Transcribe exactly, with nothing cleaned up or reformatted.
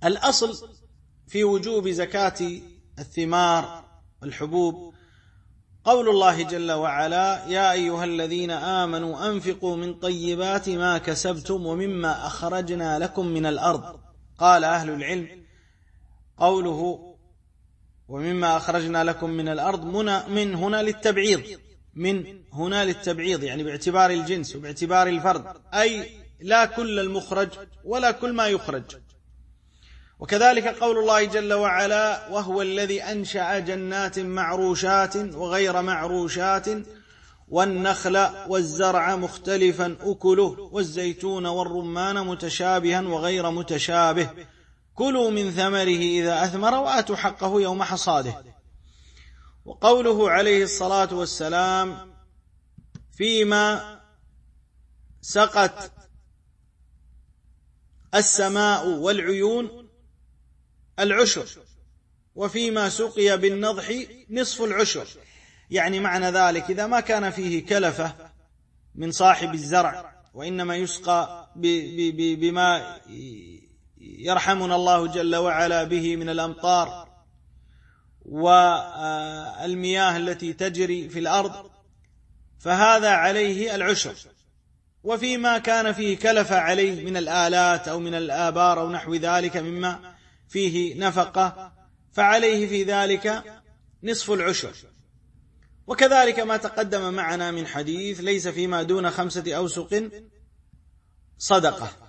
الأصل في وجوب زكاة الثمار والحبوب قول الله جل وعلا: يا أيها الذين آمنوا أنفقوا من طيبات ما كسبتم ومما أخرجنا لكم من الأرض. قال أهل العلم قوله ومما أخرجنا لكم من الأرض من هنا للتبعيض، من هنا للتبعيض يعني باعتبار الجنس وباعتبار الفرد، أي لا كل المخرج ولا كل ما يخرج. وكذلك قول الله جل وعلا: وهو الذي أنشأ جنات معروشات وغير معروشات والنخل والزرع مختلفا أكله والزيتون والرمان متشابها وغير متشابه كلوا من ثمره إذا أثمر وآتوا حقه يوم حصاده. وقوله عليه الصلاة والسلام: فيما سقت السماء والعيون العشر وفيما سقي بالنضح نصف العشر، يعني معنى ذلك إذا ما كان فيه كلفة من صاحب الزرع وإنما يسقى بما يرحمنا الله جل وعلا به من الأمطار والمياه التي تجري في الأرض، فهذا عليه العشر. وفيما كان فيه كلفة عليه من الآلات أو من الآبار أو نحو ذلك مما فيه نفقة فعليه في ذلك نصف العشر. وكذلك ما تقدم معنا من حديث: ليس فيما دون خمسة أوسق صدقة.